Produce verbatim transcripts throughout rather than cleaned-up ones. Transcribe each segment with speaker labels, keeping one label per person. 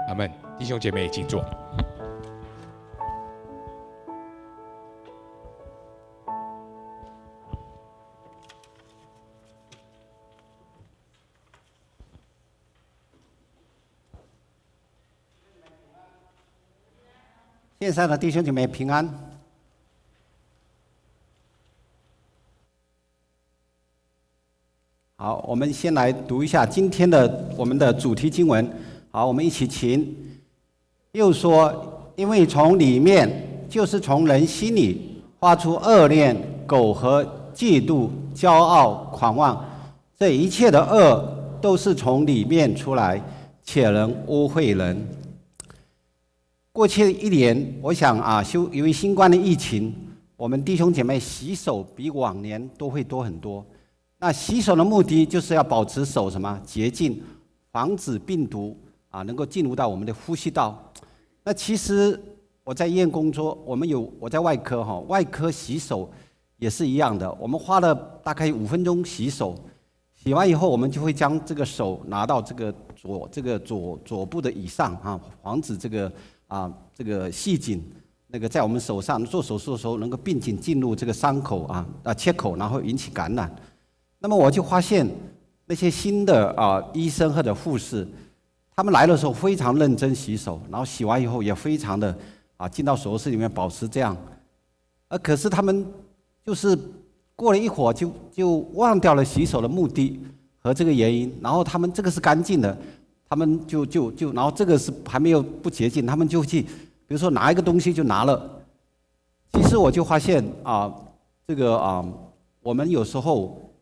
Speaker 1: 阿们。弟兄姐妹，请坐。
Speaker 2: 线上的弟兄姐妹平安。好，我们先来读一下今天的我们的主题经文。好，我们一起请。又说，因为从里面，就是从人心里发出恶念、苟合、嫉妒、骄傲、狂妄，这一切的恶都是从里面出来，且能污秽人。过去一年，我想啊，修由于新冠的疫情，我们弟兄姐妹洗手比往年都会多很多。那洗手的目的就是要保持手什么洁净，防止病毒啊能够进入到我们的呼吸道。那其实我在医院工作，我们有我在外科哈，外科洗手也是一样的。我们花了大概五分钟洗手，洗完以后，我们就会将这个手拿到这个左这个左左部的以上啊，防止这个。啊，这个细菌那个在我们手上做手术的时候，能够并紧进入这个伤口啊啊切口，然后引起感染。那么我就发现那些新的啊医生或者护士，他们来的时候非常认真洗手，然后洗完以后也非常的啊进到手术室里面保持这样。而可是他们就是过了一会儿就就忘掉了洗手的目的和这个原因，然后他们这个是干净的。他们就就就，然后这个是还没有不洁净，他们就去，比如说拿一个东西就拿了。其实我就发现啊，这个啊，我们有时候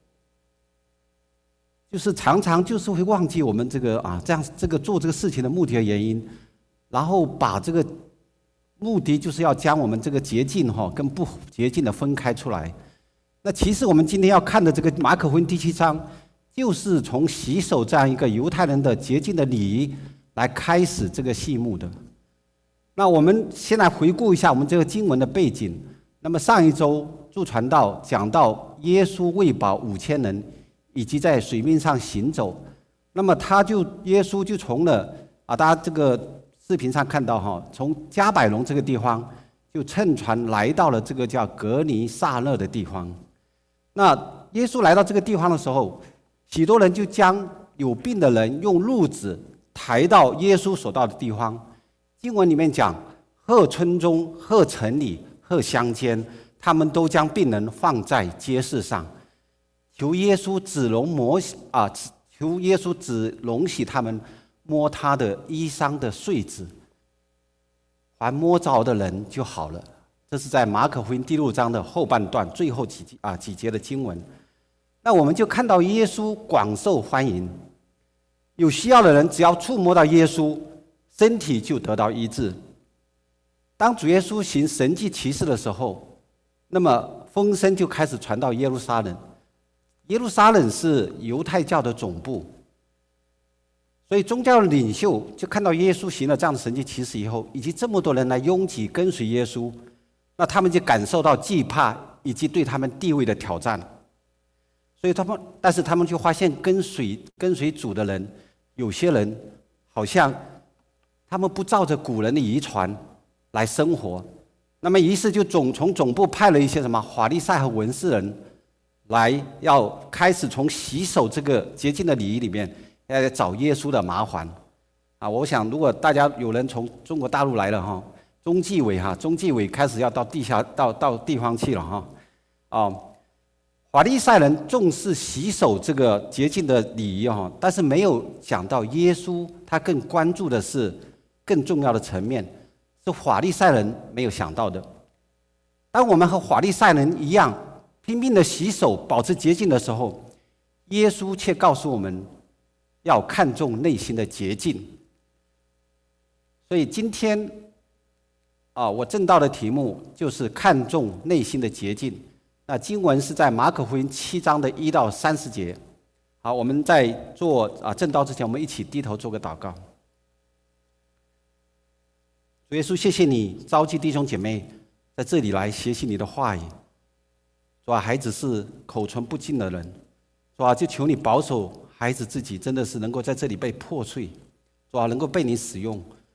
Speaker 2: 就是常常就是会忘记我们这个啊，这样这个做这个事情的目的和原因，然后把这个目的就是要将我们这个洁净哈跟不洁净的分开出来。那其实我们今天要看的这个马可福音第七章。就是从洗手这样一个犹太人的洁净的礼仪来开始这个序幕的。那我们先来回顾一下我们这个经文的背景。那么上一周助传道讲到耶稣喂饱五千人，以及在水面上行走。那么他就耶稣就从了啊，大家这个视频上看到哈，从加百农这个地方就乘船来到了这个叫格尼撒勒的地方。那耶稣来到这个地方的时候，许多人就将有病的人用褥子抬到耶稣所到的地方。经文里面讲，或村中，或城里，或乡间，他们都将病人放在街市上，求耶稣只容摸啊，求耶稣只容许他们摸他的衣裳的穗子，凡摸着的人就好了。这是在马可福音第六章的后半段最后几啊几节的经文。那我们就看到耶稣广受欢迎，有需要的人只要触摸到耶稣，身体就得到医治。当主耶稣行神迹奇事的时候，那么风声就开始传到耶路撒冷。耶路撒冷是犹太教的总部，所以宗教领袖就看到耶稣行了这样的神迹奇事以后，以及这么多人来拥挤跟随耶稣，那他们就感受到惧怕以及对他们地位的挑战。所以他们，但是他们就发现跟随跟随主的人，有些人好像他们不照着古人的遗传来生活，那么于是就总从总部派了一些什么法利赛和文士人来，要开始从洗手这个洁净的礼仪里面要找耶稣的麻烦啊！我想，如果大家有人从中国大陆来了哈，中纪委哈，中纪委开始要到地下到到地方去了哈，哦。法利赛人重视洗手这个洁净的礼仪哈，但是没有想到耶稣他更关注的是更重要的层面，是法利赛人没有想到的。当我们和法利赛人一样拼命的洗手保持洁净的时候，耶稣却告诉我们要看重内心的洁净。所以今天啊，我正道的题目就是看重内心的洁净。那经文是在马可福音七章的一到三十节。好，我们在做啊正道之前，我们一起低头做个祷告。主耶稣，谢谢你召集弟兄姐妹在这里来学习你的话语。主啊，孩子是口唇不净的人，主啊，就求你保守孩子自己，真的是能够在这里被破碎，主啊，能够被你使用。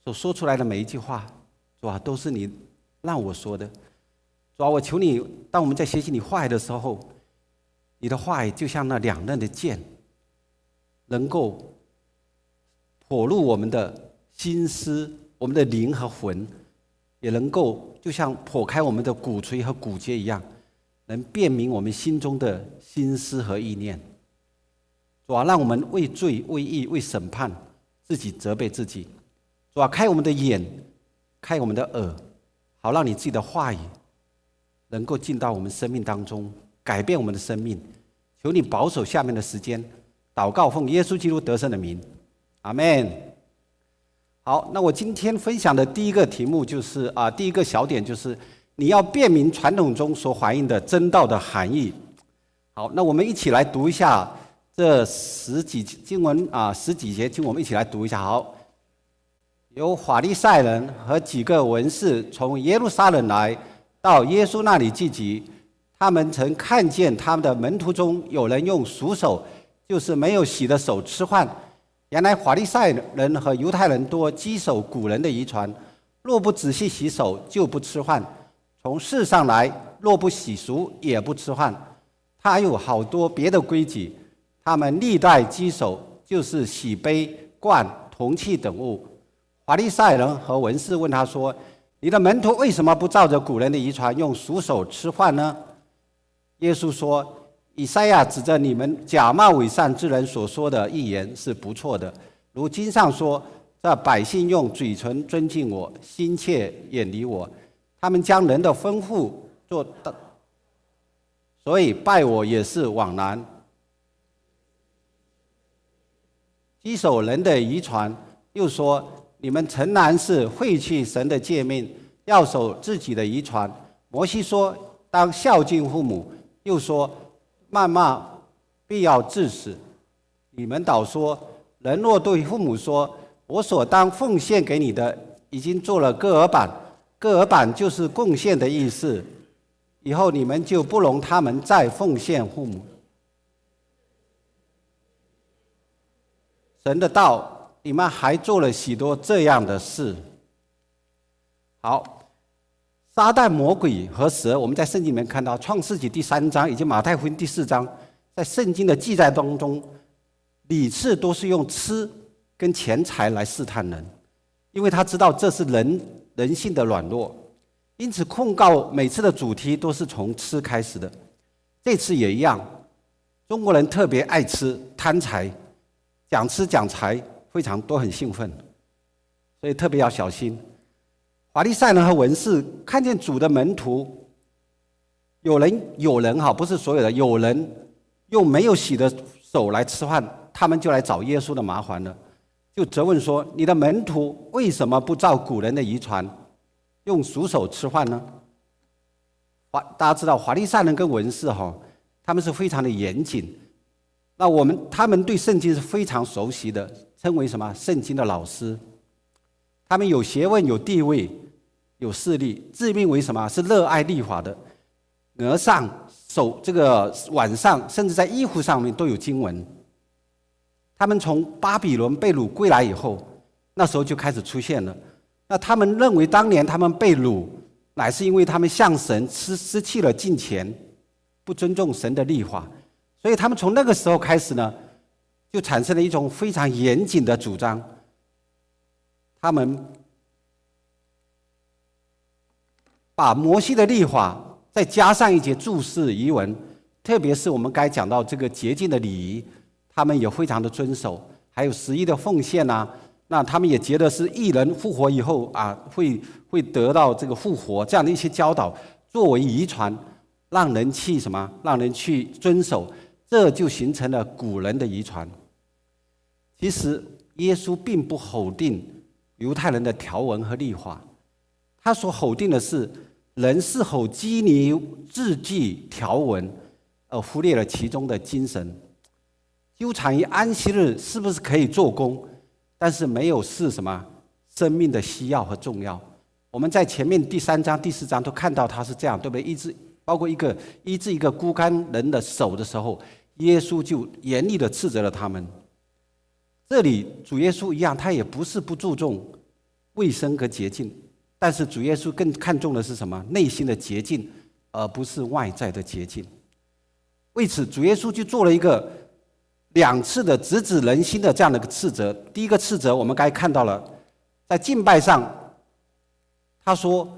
Speaker 2: 所说出来的每一句话，主啊，都是你让我说的。主啊，我求你，当我们在学习你话语的时候，你的话语就像那两刃的剑，能够剖入我们的心思、我们的灵和魂，也能够就像剖开我们的骨髓和骨节一样，能辨明我们心中的心思和意念。主啊，让我们为罪、为义、为审判自己责备自己。主啊，开我们的眼，开我们的耳，好让你自己的话语能够进到我们生命当中，改变我们的生命。求你保守下面的时间，祷告奉耶稣基督得胜的名，阿们。好，那我今天分享的第一个题目就是啊，第一个小点就是你要辨明传统中所反映的真道的含义。好，那我们一起来读一下这十几经文啊，十几节经文，我们一起来读一下。好，有法利赛人和几个文士从耶路撒冷来到耶稣那里聚集，他们曾看见他们的门徒中有人用熟手，就是没有洗的手吃饭。原来法利赛人和犹太人多稽守古人的遗传，若不仔细洗手，就不吃饭；从世上来，若不洗熟，也不吃饭。他还有好多别的规矩，他们历代稽守，就是洗杯、罐、铜器等物。法利赛人和文士问他说：“你的门徒为什么不照着古人的遗传，用熟手吃饭呢？”耶稣说：“以赛亚指着你们假冒伪善之人所说的预言是不错的，如经上说：这百姓用嘴唇尊敬我，心切远离我，他们将人的吩咐做的，所以拜我也是枉然。稽守人的遗传，又说你们诚然是废去神的诫命，要守自己的遗传。摩西说当孝敬父母，又说谩骂必要致死。你们倒说，人若对父母说：我所当奉献给你的，已经做了各耳板，各耳板就是贡献的意思，以后你们就不容他们再奉献父母。神的道，你们还做了许多这样的事。好。撒旦、魔鬼和蛇，我们在圣经里面看到，《创世纪》第三章以及《马太福音》第四章，在圣经的记载当中，屡次都是用吃跟钱财来试探人，因为他知道这是人人性的软弱，因此控告每次的主题都是从吃开始的。这次也一样，中国人特别爱吃、贪财，讲吃讲财，非常都很兴奋，所以特别要小心。法利赛人和文士看见主的门徒，有人有人哈，不是所有的，有人用没有洗的手来吃饭，他们就来找耶稣的麻烦了，就责问说：你的门徒为什么不照古人的遗传，用熟手吃饭呢？法大家知道，法利赛人跟文士哈，他们是非常的严谨。那我们他们对圣经是非常熟悉的，称为什么？圣经的老师。他们有学问、有地位、有势力，自命为什么？是热爱律法的。额上、手这个腕上，甚至在衣服上面都有经文。他们从巴比伦被掳归来以后，那时候就开始出现了。那他们认为当年他们被掳，乃是因为他们向神失失去了敬虔，不尊重神的律法，所以他们从那个时候开始呢，就产生了一种非常严谨的主张。他们把摩西的律法再加上一些注释遗文，特别是我们刚才讲到这个洁净的礼仪，他们也非常的遵守，还有十一的奉献啊，那他们也觉得是义人复活以后啊，会会得到这个复活这样的一些教导，作为遗传，让人去什么？让人去遵守，这就形成了古人的遗传。其实耶稣并不否定犹太人的条文和律法，他所否定的是人是否拘泥字句条文，而忽略了其中的精神。纠缠于安息日是不是可以做工，但是没有是什么生命的需要和重要。我们在前面第三章、第四章都看到他是这样，对不对？医治包括一个医治一个孤干人的手的时候，耶稣就严厉地斥责了他们。这里主耶稣一样，他也不是不注重卫生和洁净。但是主耶稣更看重的是什么？内心的洁净，而不是外在的洁净。为此，主耶稣就做了一个两次的直指人心的这样的一个斥责。第一个斥责，我们刚才看到了，在敬拜上，他说：“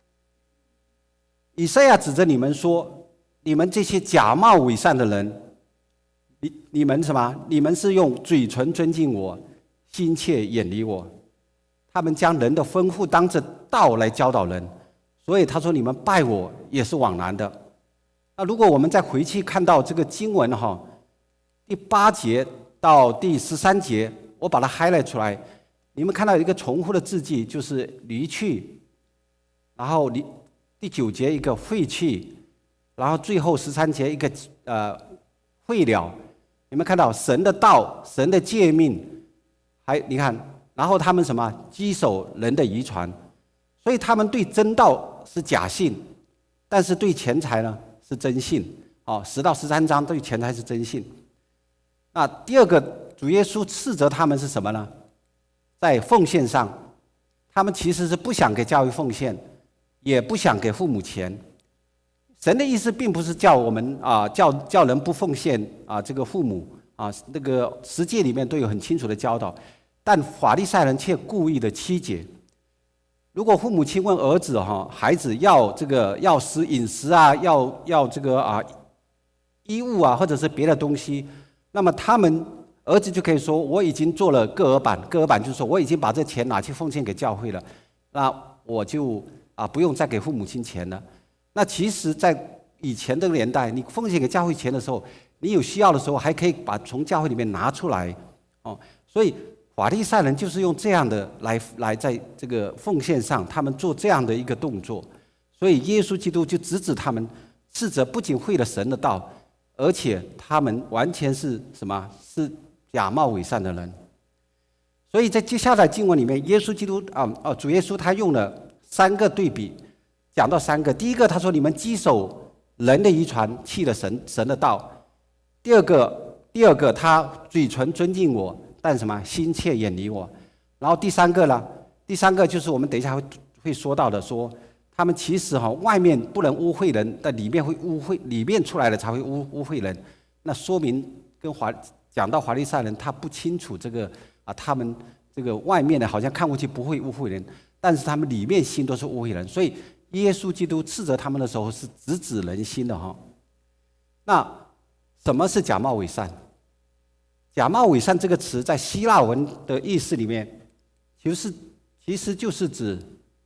Speaker 2: 以赛亚指着你们说，你们这些假冒伪善的人，你你们什么？你们是用嘴唇尊敬我，心切远离我。他们将人的吩咐当着道来教导人，所以他说你们拜我也是枉然的。”那如果我们再回去看到这个经文哈，第八节到第十三节，我把它 highlight 出来，你们看到一个重复的字迹，就是离去，然后离第九节一个废去，然后最后十三节一个呃废了。你们看到神的道、神的诫命，还你看，然后他们什么居守人的遗传，所以他们对真道是假信，但是对钱财呢是真信。哦，十到十三章对钱财是真信。那第二个，主耶稣斥责他们是什么呢？在奉献上，他们其实是不想给教会奉献，也不想给父母钱。神的意思并不是叫我们啊，叫叫人不奉献啊，这个父母啊，那个十诫里面都有很清楚的教导，但法利赛人却故意的曲解。如果父母亲问儿子哈，孩子要这个要食饮食啊，要要这个啊衣物啊，或者是别的东西，那么他们儿子就可以说：“我已经做了个额版，个额版就是说我已经把这钱拿去奉献给教会了，那我就啊不用再给父母亲钱了。”那其实，在以前这个年代，你奉献给教会钱的时候，你有需要的时候还可以把从教会里面拿出来哦，所以。法利赛人就是用这样的来来在这个奉献上，他们做这样的一个动作，所以耶稣基督就直指他们，斥责不仅废了神的道，而且他们完全是什么？是假冒伪善的人。所以在接下来经文里面，耶稣基督啊哦，主耶稣他用了三个对比，讲到三个。第一个，他说你们居守人的遗传，弃了神神的道；第二个，第二个他嘴唇尊敬我。但什么心切远离我，然后第三个呢？第三个就是我们等一下会会说到的，说他们其实哈外面不能污秽人，但里面会污秽，里面出来的才会污污秽人。那说明跟华讲到法利赛人，他不清楚这个啊，他们这个外面的好像看过去不会污秽人，但是他们里面心都是污秽人。所以耶稣基督斥责他们的时候是直指人心的哈。那什么是假冒伪善？假冒伪善这个词在希腊文的意思里面，其实是其实就是指，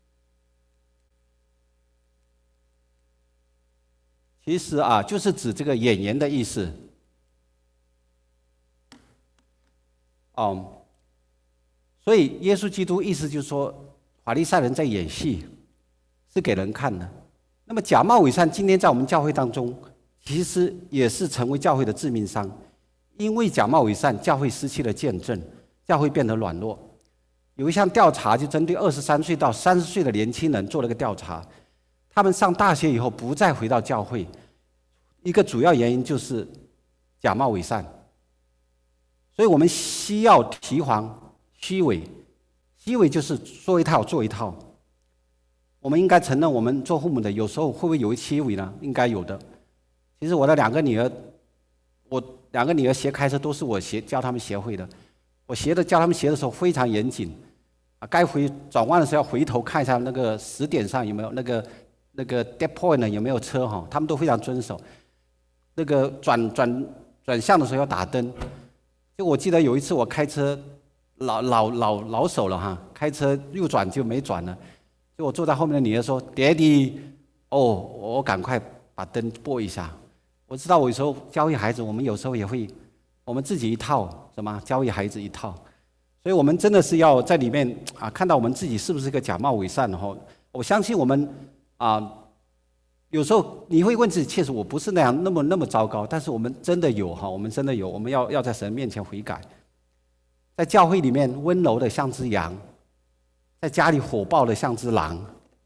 Speaker 2: 其实啊就是指这个演员的意思。哦，所以耶稣基督意思就是说，法利赛人在演戏，是给人看的。那么假冒伪善今天在我们教会当中，其实也是成为教会的致命伤。因为假冒伪善，教会失去了见证，教会变得软弱。有一项调查就针对二十三岁到三十岁的年轻人做了个调查，他们上大学以后不再回到教会，一个主要原因就是假冒伪善。所以我们需要提防虚伪，虚伪就是说一套做一套。我们应该承认，我们做父母的有时候会不会有虚伪呢？应该有的。其实我的两个女儿，我。两个女儿学开车都是我学教他们学会的，我学的教他们学的时候非常严谨，啊，该回转弯的时候要回头看一下那个时点上有没有那个那个 dead point 有没有车哈，他们都非常遵守。那个转转转向的时候要打灯，就我记得有一次我开车老老老老手了哈，开车右转就没转了，就我坐在后面的女儿说 ：“Daddy， 哦，我赶快把灯拨一下。”我知道，我有时候教育孩子，我们有时候也会，我们自己一套，什么教育孩子一套，所以我们真的是要在里面啊，看到我们自己是不是个假冒伪善哈。我相信我们啊，有时候你会问自己，确实我不是那样那么那么糟糕，但是我们真的有哈，我们真的有，我们要要在神面前悔改。在教会里面温柔的像只羊，在家里火爆的像只狼。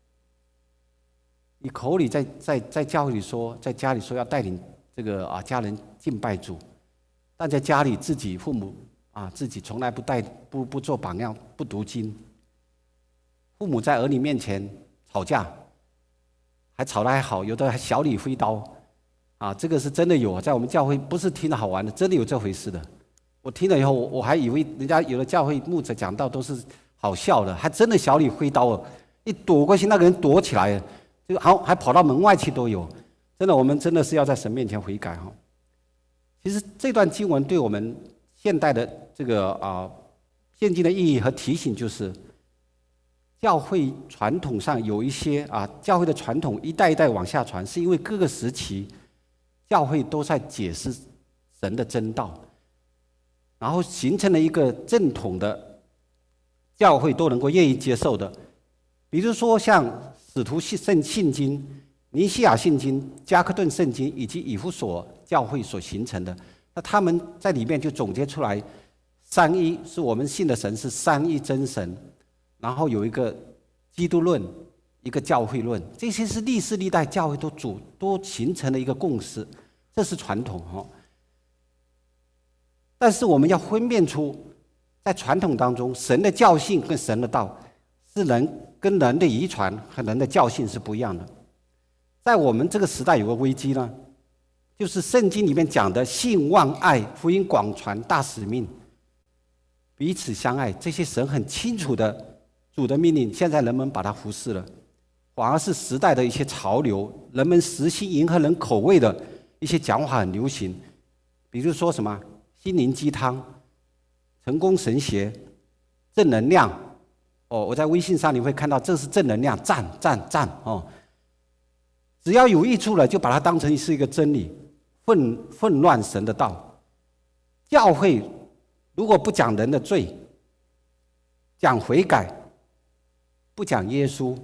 Speaker 2: 你口里在在在教会里说，在家里说要带领这个啊家人敬拜主，但在家里自己父母啊自己从来不带不不做榜样，不读经， 父母在儿女面前吵架，还吵得还好，有的还小李挥刀，啊，这个是真的有，在我们教会不是听着好玩的，真的有这回事的。我听了以后，我我还以为人家有的教会牧者讲道都是好笑的，还真的小李挥刀哦，一躲过去，那个人躲起来了，就好还跑到门外去都有。真的，我们真的是要在神面前悔改哈。其实这段经文对我们现代的这个啊现今的意义和提醒就是，教会传统上有一些啊，教会的传统一代一代往下传，是因为各个时期教会都在解释神的真道，然后形成了一个正统的教会都能够愿意接受的。比如说像使徒圣信经、尼西亚信经、加克顿圣经以及以弗所教会所形成的，那他们在里面就总结出来，三一是我们信的神是三一真神，然后有一个基督论，一个教会论，这些是历世历代教会都主都形成了一个共识，这是传统哈。但是我们要分辨出，在传统当中，神的教训跟神的道是人跟人的遗传和人的教训是不一样的。在我们这个时代有个危机呢，就是圣经里面讲的信望爱福音广传大使命，彼此相爱，这些神很清楚的主的命令，现在人们把它忽视了，反而是时代的一些潮流，人们实心迎合人口味的一些讲法很流行，比如说什么心灵鸡汤、成功神学、正能量。哦，我在微信上你会看到，这是正能量，赞赞赞哦！只要有益处了，就把它当成是一个真理，混混乱神的道。教会如果不讲人的罪，讲悔改，不讲耶稣，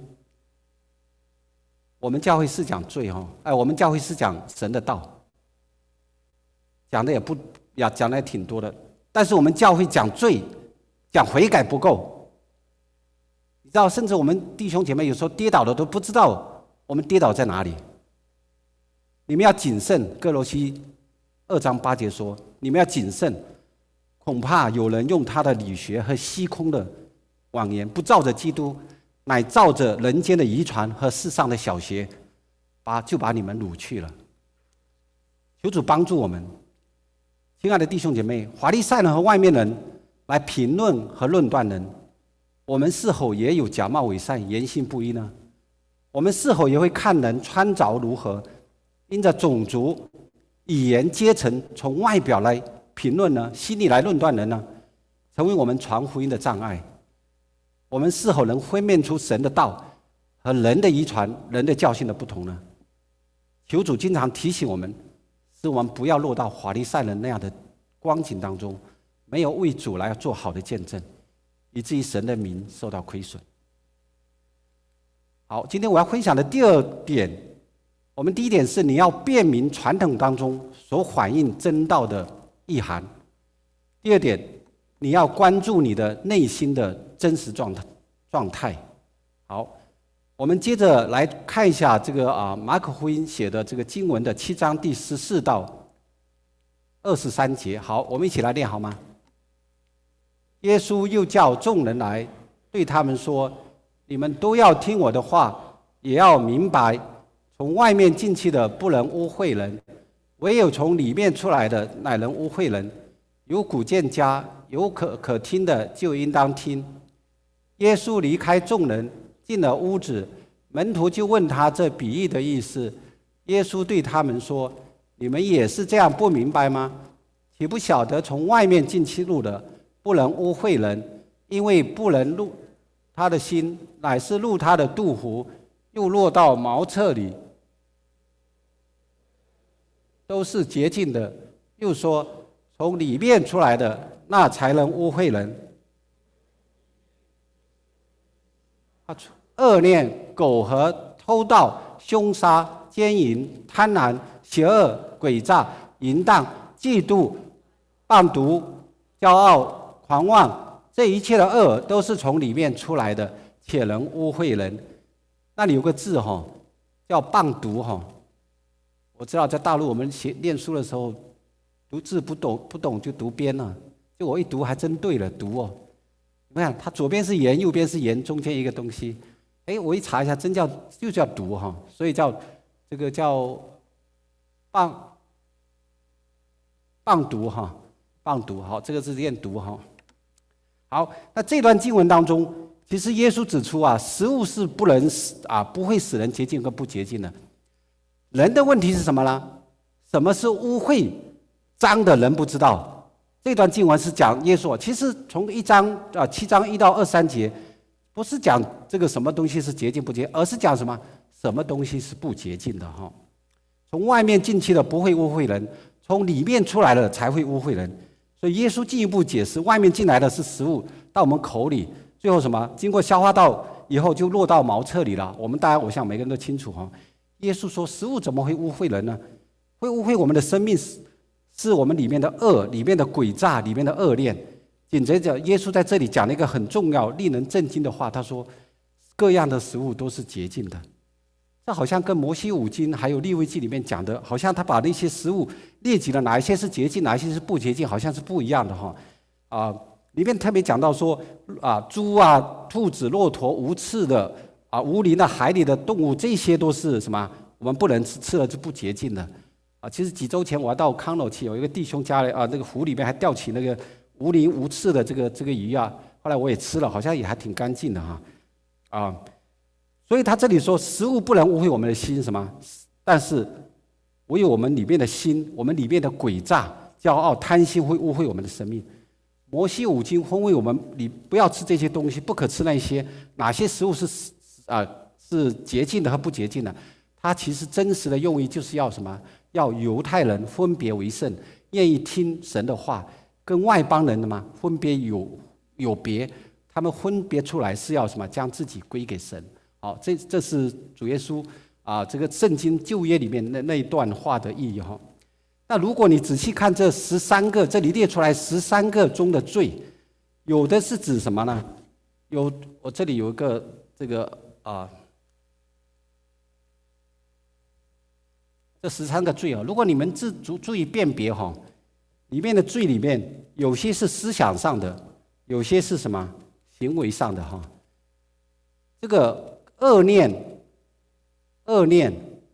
Speaker 2: 我们教会是讲罪哦，哎，我们教会是讲神的道，讲的也不呀，讲的也挺多的。但是我们教会讲罪、讲悔改不够，你知道，甚至我们弟兄姐妹有时候跌倒了都不知道我们跌倒在哪里。你们要谨慎，哥罗西二章八节说，你们要谨慎，恐怕有人用他的理学和虚空的谎言，不照着基督，乃照着人间的遗传和世上的小学，把就把你们掳去了。求主帮助我们，亲爱的弟兄姐妹，法利赛人和外面人来评论和论断人，我们是否也有假冒伪善、言行不一呢？我们是否也会看人穿着如何，因着种族、语言、阶层，从外表来评论呢？心里来论断人呢？成为我们传福音的障碍。我们是否能分辨出神的道和人的遗传、人的教训的不同呢？求主经常提醒我们，使我们不要落到法利赛人那样的光景当中，没有为主来做好的见证，以至于神的名受到亏损。好，今天我要分享的第二点，我们第一点是你要辨明传统当中所反映真道的意涵。第二点，你要关注你的内心的真实状态状态。好，我们接着来看一下这个啊马可福音写的这个经文的七章第十四到二十三节。好，我们一起来念好吗？耶稣又叫众人来，对他们说：你们都要听我的话，也要明白，从外面进去的不能污秽人，唯有从里面出来的乃能污秽人。有古见家，有可可听的就应当听。耶稣离开众人，进了屋子，门徒就问他这比喻的意思。耶稣对他们说：你们也是这样不明白吗？岂不晓得从外面进去入的不能污秽人，因为不能入他的心，乃是入他的肚腹，又落到茅厕里，都是洁净的。又说，从里面出来的，那才能污秽人。恶念、苟合、偷盗、凶杀、奸淫、贪婪、邪恶、诡诈、淫荡、嫉妒、谤毒、骄傲、狂妄，这一切的恶都是从里面出来的，且能污秽人。那里有个字哈，叫谤毒哈。我知道在大陆我们写念书的时候，读字不懂不懂就读边了，就我一读还真对了，读哦。 你看，它左边是盐，右边是盐，中间一个东西。哎，我一查一下，真叫就叫毒哈，所以叫这个叫棒棒毒哈，棒毒好，这个是念毒哈。好，那这段经文当中，其实耶稣指出啊，食物是不能使啊，不会使人洁净和不洁净的。人的问题是什么呢？什么是污秽、脏的？人不知道。这段经文是讲耶稣，其实从一章啊七章一到二三节，不是讲这个什么东西是洁净不洁净，而是讲什么什么东西是不洁净的哈。从外面进去的不会污秽人，从里面出来的才会污秽人。所以耶稣进一步解释，外面进来的是食物到我们口里，最后什么经过消化道以后就落到茅厕里了。我们当然我想每个人都清楚哈。耶稣说食物怎么会污秽人呢？会污秽我们的生命是是我们里面的恶，里面的诡诈，里面的恶念。紧接着耶稣在这里讲了一个很重要令人震惊的话，他说各样的食物都是洁净的。这好像跟摩西五经还有利未记里面讲的，好像他把那些食物列举了，哪一些是洁净，哪一些是不洁净，好像是不一样的哈。啊，里面特别讲到说啊，猪啊、兔子、骆驼、无刺的啊、无鳞的海里的动物，这些都是什么？我们不能吃，吃了是不洁净的。啊，其实几周前我到康乐去，有一个弟兄家里啊，那个湖里面还钓起那个无鳞无刺的这个这个鱼啊，后来我也吃了，好像也还挺干净的哈。啊。所以他这里说，食物不能污秽我们的心，什么？但是唯有我们里面的心，我们里面的诡诈、骄傲、贪心会污秽我们的生命。摩西五经吩咐我们，你不要吃这些东西，不可吃那些。哪些食物是啊是洁净的和不洁净的？它其实真实的用意就是要什么？要犹太人分别为圣，愿意听神的话，跟外邦人的嘛分别有有别。他们分别出来是要什么？将自己归给神。好，这这是主耶稣啊，这个圣经旧约里面那那一段话的意义哈。那如果你仔细看这十三个，这里列出来十三个中的罪，有的是指什么呢？有我这里有一个这个啊，这十三个罪啊，如果你们自注注意辨别哈，里面的罪里面有些是思想上的，有些是什么行为上的哈。这个。恶念，恶念，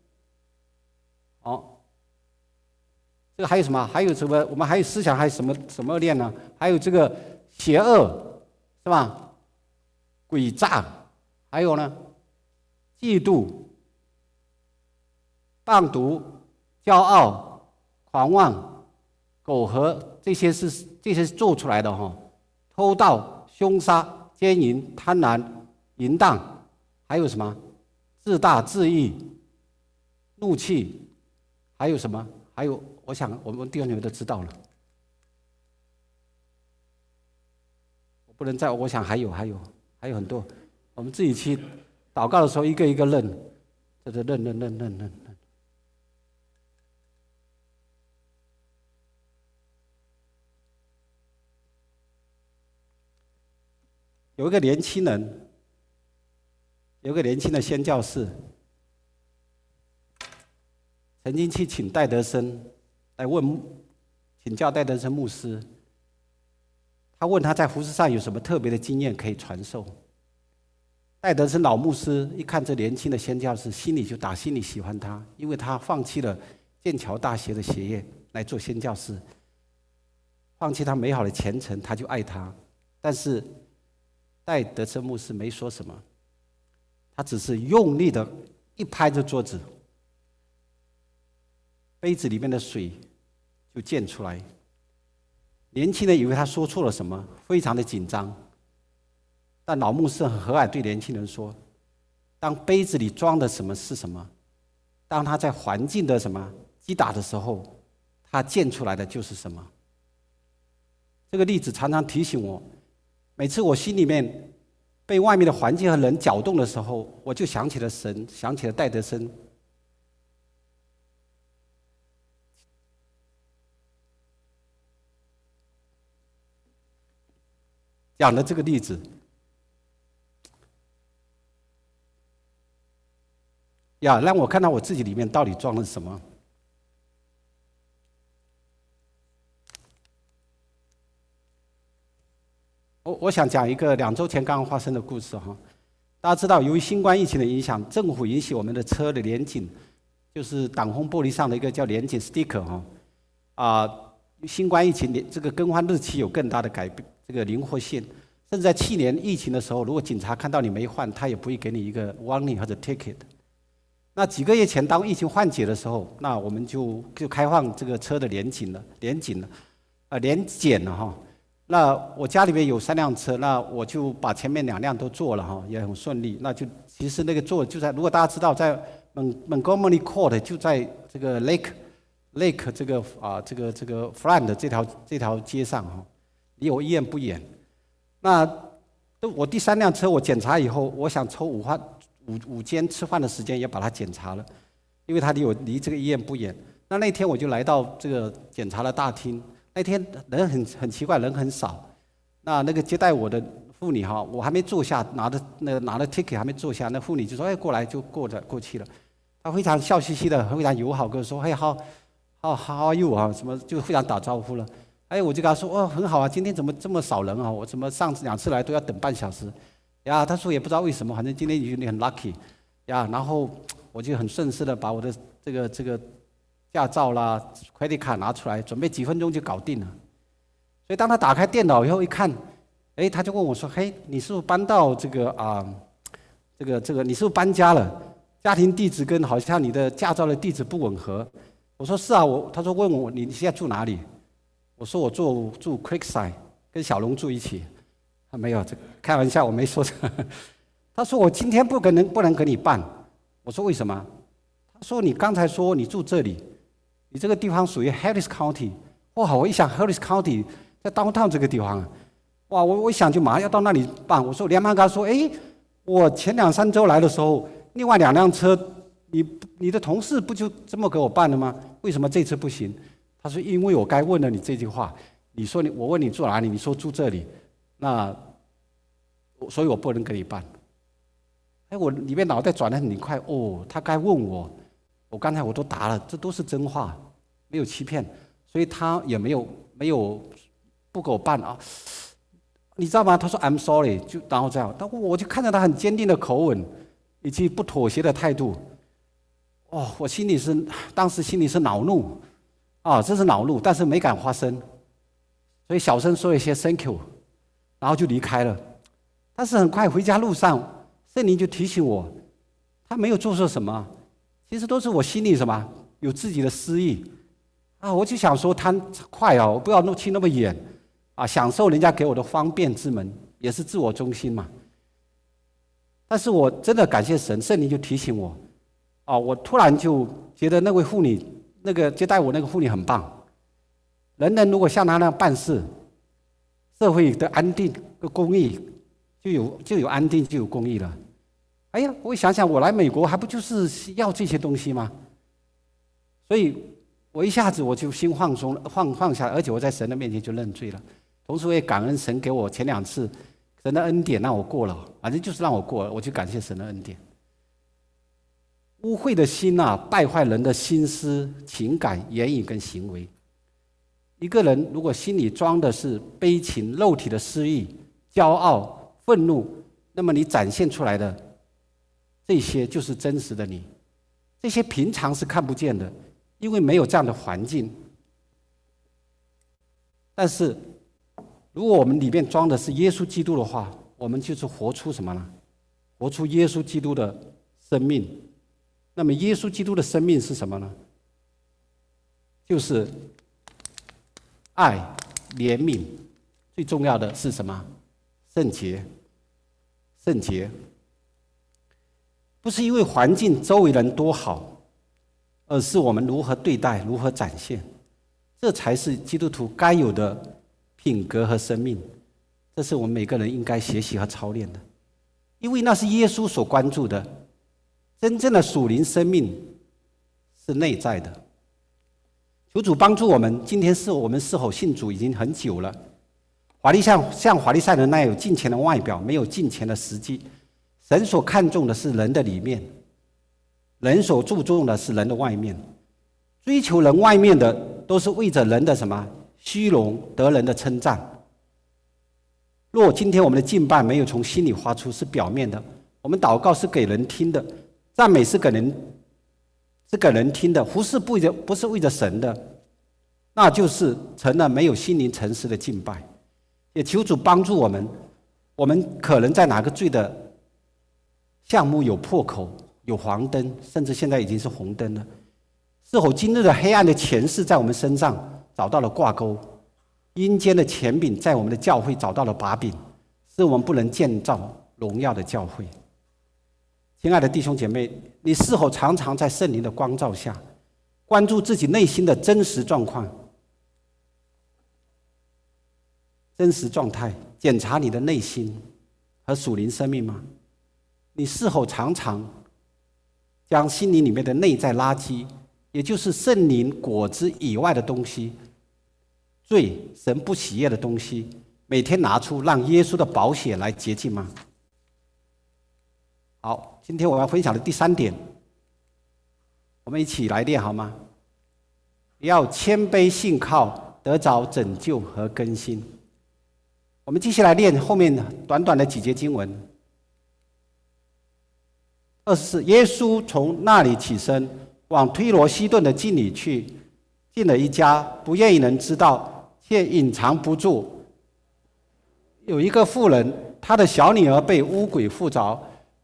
Speaker 2: 好，这个还有什么？还有什么？我们还有思想，还有什么什么恶念呢？还有这个邪恶，是吧？诡诈，还有呢，嫉妒、棒毒、骄傲、狂妄、苟合，这些是这些是做出来的哈。偷盗、凶杀、奸淫、贪婪、淫荡。还有什么？自大、自义、怒气，还有什么？还有，我想我们弟兄姊妹都知道了。我不能再，我想还有，还有，还有很多。我们自己去祷告的时候，一个一个认，这是认认认认认认。有一个年轻人。有个年轻的宣教士，曾经去请戴德生来问，请教戴德生牧师。他问他在服事上有什么特别的经验可以传授。戴德生老牧师一看这年轻的宣教士，心里就打心里喜欢他，因为他放弃了剑桥大学的学业来做宣教士，放弃他美好的前程，他就爱他。但是戴德生牧师没说什么。他只是用力的一拍着桌子，杯子里面的水就溅出来。年轻人以为他说错了什么，非常的紧张。但老牧师很和蔼对年轻人说：“当杯子里装的什么是什么，当他在环境的什么击打的时候，他溅出来的就是什么。”这个例子常常提醒我，每次我心里面被外面的环境和人搅动的时候，我就想起了神，想起了戴德生。讲的这个例子，呀，让我看到我自己里面到底装了什么。我我想讲一个两周前刚刚发生的故事哈。大家知道，由于新冠疫情的影响，政府允许我们的车的连景，就是挡风玻璃上的一个叫连景 sticker 哈。啊，新冠疫情这个更换日期有更大的改变，这个灵活性。甚至在去年疫情的时候，如果警察看到你没换，他也不会给你一个 warning 或者 ticket。那几个月前，当疫情缓解的时候，那我们就就开放这个车的连检了，连检了，呃，连检了哈。那我家里面有三辆车，那我就把前面两辆都做了哈，也很顺利。那就其实那个做就在，如果大家知道，在 Montgomery Court 就在这个 Lake Lake 这个啊这个这个 Front 这条这条街上哈，离我医院不远。那都我第三辆车我检查以后，我想抽午饭午午间吃饭的时间也把它检查了，因为它离我离这个医院不远。那那天我就来到这个检查的大厅，那天人很很奇怪，人很少。那那个接待我的妇女哈，我还没坐下，拿着那个拿了 ticket 还没坐下，那妇女就说：“哎，过来就过着过去了。”她非常笑嘻嘻的，非常友好跟我说：“嘿，好，好 how are you 啊？什么就非常打招呼了。”哎，我就跟他说：“哦，很好啊，今天怎么这么少人啊？我怎么上次两次来都要等半小时？”呀，他说也不知道为什么，反正今天你很 lucky， 呀，然后我就很顺势的把我的这个这个驾照啦、credit card 拿出来，准备几分钟就搞定了。所以当他打开电脑以后一看，哎，他就问我说：“嘿，你是不是搬到这个啊、呃，这个这个你是不是搬家了？家庭地址跟好像你的驾照的地址不吻合。”我说：“是啊，我。”他说问我你现在住哪里？我说我住住 Creekside， 跟小龙住一起。他没有这个开玩笑，我没说这个。他说我今天不可能不能给你办。我说为什么？他说你刚才说你住这里，你这个地方属于 Harris County。哇，我一想 Harris County 在 downtown 这个地方，哇，我我一想就马上要到那里办。我说连忙跟他说，哎，我前两三周来的时候，另外两辆车，你你的同事不就这么给我办了吗？为什么这次不行？他说：“因为我该问了你这句话，你说你我问你住哪里，你说住这里，那所以我不能给你办。”哎，我里面脑袋转得很快，哦，他该问我，我刚才我都答了，这都是真话，没有欺骗，所以他也没有没有不给我办啊，你知道吗？他说 "I'm sorry"， 就然后这样，但我就看着他很坚定的口吻以及不妥协的态度，哦，我心里是当时心里是恼怒。啊，这是恼怒，但是没敢发声，所以小声说一些 "thank you"， 然后就离开了。但是很快回家路上，圣灵就提醒我，他没有做错什么，其实都是我心里什么有自己的私意啊。我就想说贪快啊，我不要弄去那么远啊，享受人家给我的方便之门，也是自我中心嘛。但是我真的感谢神，圣灵就提醒我，啊，我突然就觉得那位妇女。那个接待我那个妇女很棒，人人如果像她那样办事，社会的安定和公益就有就有安定就有公益了。哎呀，我想想，我来美国还不就是要这些东西吗？所以我一下子我就心放松放放下，而且我在神的面前就认罪了，同时我也感恩神给我前两次神的恩典让我过了，反正就是让我过了，我就感谢神的恩典。污秽的心啊，败坏人的心思、情感、言语跟行为。一个人如果心里装的是悲情、肉体的私欲、骄傲、愤怒，那么你展现出来的这些就是真实的你。这些平常是看不见的，因为没有这样的环境。但是，如果我们里面装的是耶稣基督的话，我们就是活出什么呢？活出耶稣基督的生命。那么耶稣基督的生命是什么呢？就是爱、怜悯，最重要的是什么？圣洁。圣洁不是因为环境周围人多好，而是我们如何对待、如何展现，这才是基督徒该有的品格和生命。这是我们每个人应该学习和操练的，因为那是耶稣所关注的。真正的属灵生命是内在的。求主帮助我们，今天是我们是否信主已经很久了。法利像像法利赛人那样有敬虔的外表，没有敬虔的实际。神所看重的是人的里面，人所注重的是人的外面。追求人外面的，都是为着人的什么虚荣，得人的称赞。 若今天我们的敬拜没有从心里发出，是表面的；我们祷告是给人听的，赞美是给人是给人听的，服事不不是为着神的，那就是成了没有心灵诚实的敬拜。也求主帮助我们，我们可能在哪个罪的项目有破口、有黄灯，甚至现在已经是红灯了。是否今日的黑暗的权势在我们身上找到了挂钩？阴间的权柄在我们的教会找到了把柄，使我们不能建造荣耀的教会。亲爱的弟兄姐妹，你是否常常在圣灵的光照下，关注自己内心的真实状况、真实状态，检查你的内心和属灵生命吗？你是否常常将心灵里面的内在垃圾，也就是圣灵果子以外的东西，罪神不喜悦的东西，每天拿出让耶稣的宝血来洁净吗？好，今天我要分享的第三点，我们一起来念好吗？要谦卑信靠，得着拯救和更新。我们继续来念后面短短的几节经文。二十四，耶稣从那里起身，往推罗西顿的境里去，进了一家，不愿意人知道，却隐藏不住。有一个妇人，她的小女儿被污鬼附着，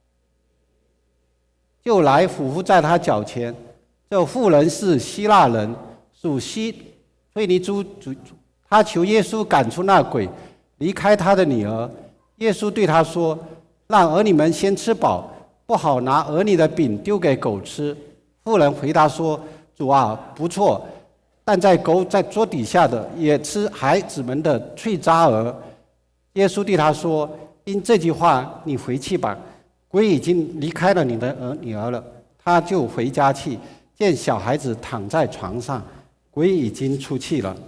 Speaker 2: 就来俯伏在她脚前。这妇人是希腊人，属西腓尼族族，她求耶稣赶出那鬼，离开她的女儿。耶稣对她说：“让儿女们先吃饱，不好拿儿女的饼丢给狗吃。”妇人回答说：“主啊，不错，但在狗在桌底下的也吃孩子们的脆渣儿。”耶稣对他说：“因这句话，你回去吧，鬼已经离开了你的儿女儿了。”他就回家去，见小孩子躺在床上，鬼已经出去了。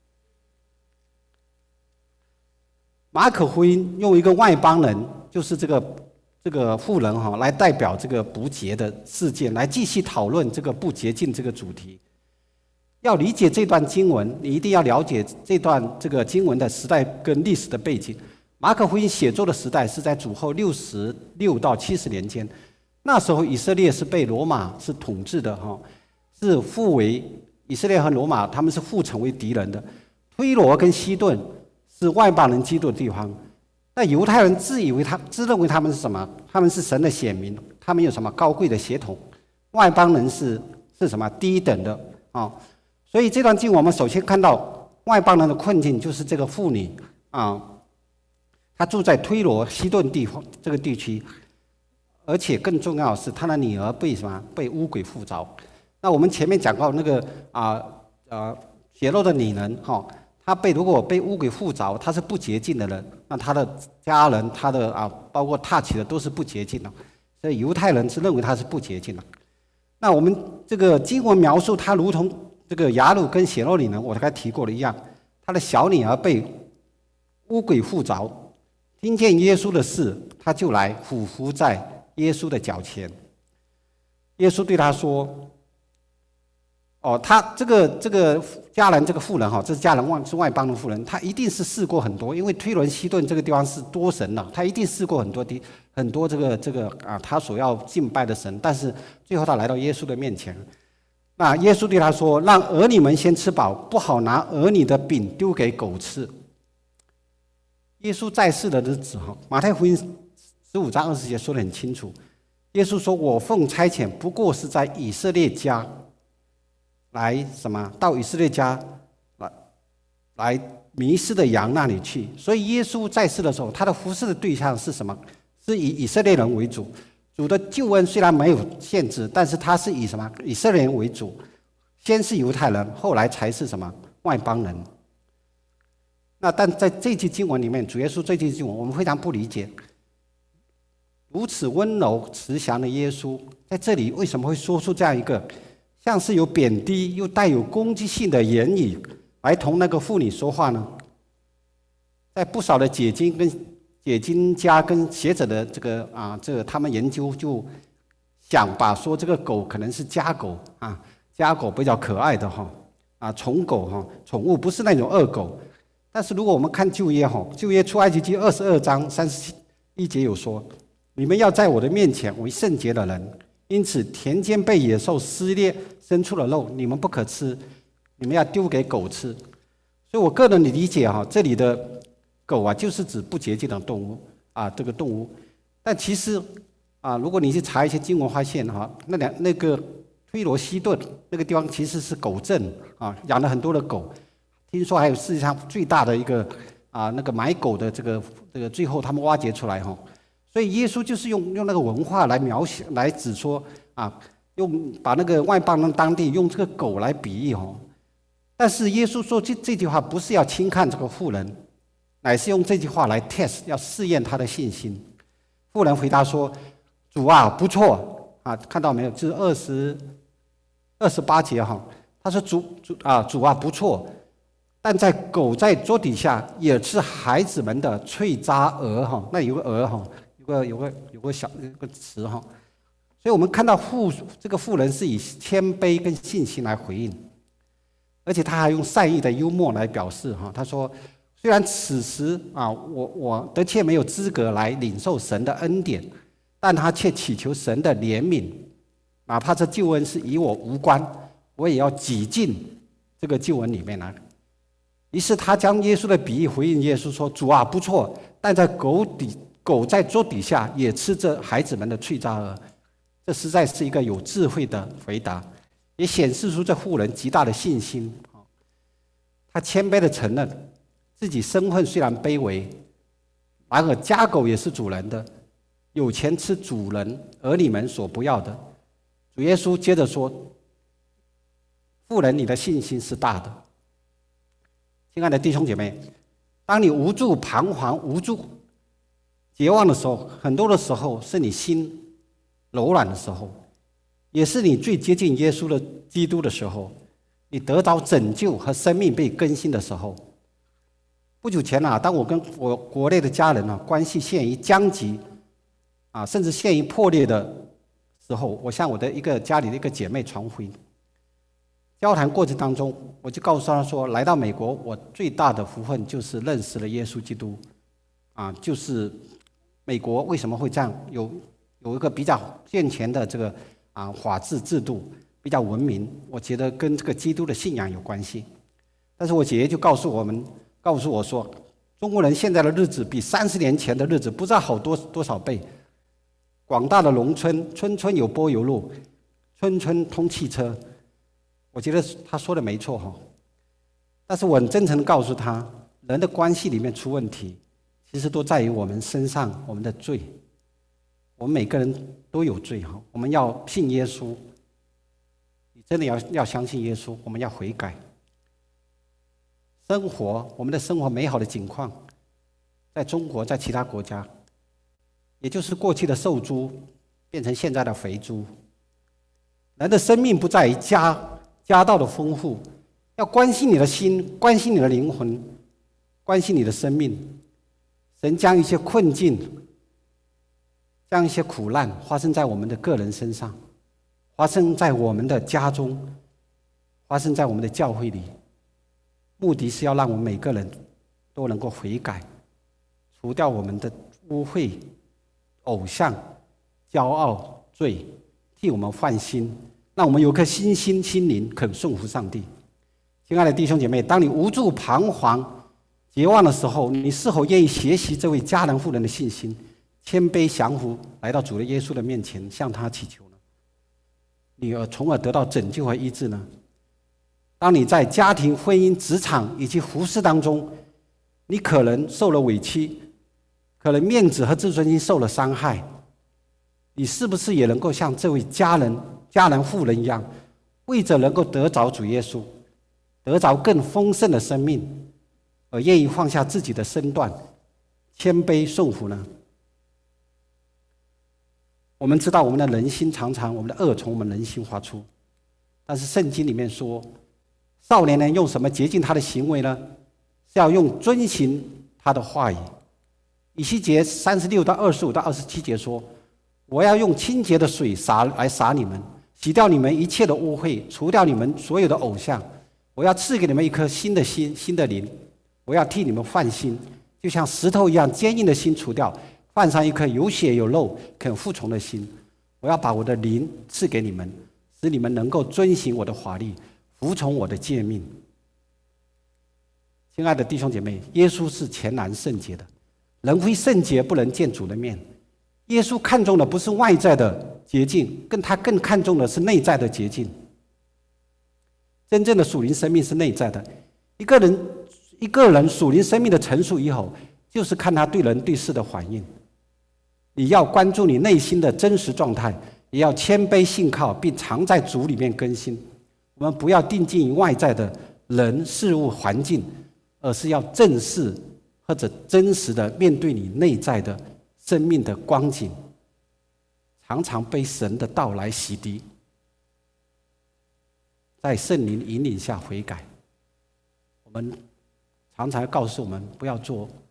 Speaker 2: 马可福音用一个外邦人，就是这个这个妇人哈，来代表这个不洁的事件，来继续讨论这个不洁净这个主题。要理解这段经文，你一定要了解这段这个经文的时代跟历史的背景。马可福音写作的时代是在主后六十六到七十年间，那时候以色列是被罗马是统治的哈，是互为以色列和罗马他们是互成为敌人的。推罗跟西顿是外邦人居住的地方。那犹太人自以为他自认为他们是什么？他们是神的选民，他们有什么高贵的血统？外邦人是是什么低等的啊、哦？所以这段经我们首先看到外邦人的困境，就是这个妇女啊，她住在推罗西顿地方这个地区，而且更重要的是，她的女儿被什么？被污鬼附着。那我们前面讲到那个啊啊血肉的女人哈。哦，他被如果被污鬼附着，他是不洁净的人，那他的家人、他的啊，包括踏起的都是不洁净的，所以犹太人是认为他是不洁净的。那我们这个经文描述他如同这个雅鲁跟血肉女人，我刚才提过的一样，他的小女儿被污鬼附着，听见耶稣的事，他就来俯伏在耶稣的脚前。耶稣对他说：“哦，他这个这个迦南这个妇人哈，这是迦南外是外邦的妇人，他一定是试过很多，因为推罗西顿这个地方是多神的，他一定试过很多地很多这个这个啊，他所要敬拜的神，但是最后他来到耶稣的面前，那耶稣对他说：“让儿女们先吃饱，不好拿儿女的饼丢给狗吃。”耶稣在世的日子哈，马太福音十五章二十节说得很清楚，耶稣说：“我奉差遣，不过是在以色列家。”来什么？到以色列家来来迷失的羊那里去。所以耶稣在世的时候，他的服事的对象是什么？是以以色列人为主。主的救恩虽然没有限制，但是他是以什么？以色列人为主。先是犹太人，后来才是什么？外邦人。那但在这句经文里面，主耶稣这句经文，我们非常不理解。如此温柔慈祥的耶稣，在这里为什么会说出这样一个？像是有贬低又带有攻击性的言语来同那个妇女说话呢？在不少的解经跟解经家跟学者的这个啊，这个他们研究就想把说这个狗可能是家狗啊，家狗比较可爱的哈啊，宠狗哈，宠物不是那种恶狗。 但是如果我们看旧约哈，旧约出埃及记二十二章三十一节有说：“你们要在我的面前为圣洁的人，因此田间被野兽撕裂生出的肉，你们不可吃，你们要丢给狗吃。”所以我个人的理解哈，这里的狗啊，就是指不洁净的动物啊，这个动物。但其实啊，如果你去查一些经文发现哈，那两那个推罗西顿那个地方其实是狗镇啊，养了很多的狗。听说还有世界上最大的一个啊，那个买狗的这个这个，最后他们挖掘出来哈。所以耶稣就是用用那个文化来描写，来指说啊，用把那个外邦人当地用这个狗来比喻哈。但是耶稣说这这句话不是要轻看这个妇人，乃是用这句话来 test， 要试验他的信心。妇人回答说：“主啊，不错啊，看到没有？就是二十二十八节哈，他说主主啊，主啊，不错。但在狗在桌底下也吃孩子们的脆渣鹅哈，那有个鹅哈，有个有个有个小有个词哈，所以我们看到妇这个妇人是以谦卑跟信心来回应，而且他还用善意的幽默来表示哈。他说，虽然此时啊，我我的确没有资格来领受神的恩典，但他却祈求神的怜悯，哪怕这救恩是与我无关，我也要挤进这个救恩里面来。于是他将耶稣的比喻回应耶稣说：“主啊，不错，但在狗底狗在桌底下也吃着孩子们的脆渣儿。”这实在是一个有智慧的回答，也显示出这妇人极大的信心。他谦卑的承认自己身份虽然卑微，然而家狗也是主人的，有钱吃主人儿女们所不要的。主耶稣接着说：“妇人，你的信心是大的。”亲爱的弟兄姐妹，当你无助、彷徨、无助、绝望的时候，很多的时候是你心柔软的时候，也是你最接近耶稣的基督的时候，你得到拯救和生命被更新的时候。不久前啊，当我跟我国内的家人啊关系陷于僵局啊，甚至陷于破裂的时候，我向我的一个家里的一个姐妹传福音。交谈过程当中，我就告诉他说，来到美国，我最大的福分就是认识了耶稣基督，啊，就是美国为什么会这样，有有一个比较健全的这个啊法治制度，比较文明，我觉得跟这个基督的信仰有关系。但是我姐姐就告诉我们，告诉我说，中国人现在的日子比三十年前的日子不知道好多多少倍。广大的农村，村村有柏油路，村村通汽车。我觉得他说的没错哈，但是我很真诚的告诉他，人的关系里面出问题，其实都在于我们身上，我们的罪。我们每个人都有罪哈，我们要信耶稣，你真的要要相信耶稣，我们要悔改。生活，我们的生活美好的景况，在中国，在其他国家，也就是过去的瘦猪变成现在的肥猪。人的生命不在于家。家道的丰富，要关心你的心，关心你的灵魂，关心你的生命。神将一些困境，将一些苦难发生在我们的个人身上，发生在我们的家中，发生在我们的教会里，目的是要让我们每个人都能够悔改，除掉我们的污秽、偶像、骄傲、罪，替我们换心。让我们有颗新心心灵肯顺服上帝。亲爱的弟兄姐妹，当你无助、彷徨、绝望的时候，你是否愿意学习这位迦南妇人的信心，谦卑降服，来到主的耶稣的面前，向他祈求呢？你而从而得到拯救和医治呢？当你在家庭、婚姻、职场以及服事当中，你可能受了委屈，可能面子和自尊心受了伤害，你是不是也能够像这位家人？迦南妇人一样，为着能够得着主耶稣，得着更丰盛的生命，而愿意放下自己的身段，谦卑顺服呢？我们知道，我们的人心常常，我们的恶从我们人心发出。但是圣经里面说，少年人用什么洁净他的行为呢？是要用遵行他的话语。以西结三十六到二十五到二十七节说：“我要用清洁的水洒来洒你们。”洗掉你们一切的污秽，除掉你们所有的偶像，我要赐给你们一颗新的心、新的灵， 我要替你们换心，就像石头一样坚硬的心除掉，换上一颗有血有肉肯服从的心。我要把我的灵赐给你们，使你们能够遵行我的法律，服从我的诫命。亲爱的弟兄姐妹，耶稣是全然圣洁的，人非圣洁不能见主的面。耶稣看重的不是外在的洁净，更他更看重的是内在的洁净。真正的属灵生命是内在的。一个人一个人属灵生命的成熟以后，就是看他对人对事的反应。你要关注你内心的真实状态，也要谦卑信靠，并常在主里面更新。我们不要定睛于外在的人事物环境，而是要正视或者真实的面对你内在的生命的光景，常常被神的道来洗涤，在圣灵引领下悔改。我们常常告诉我们不要做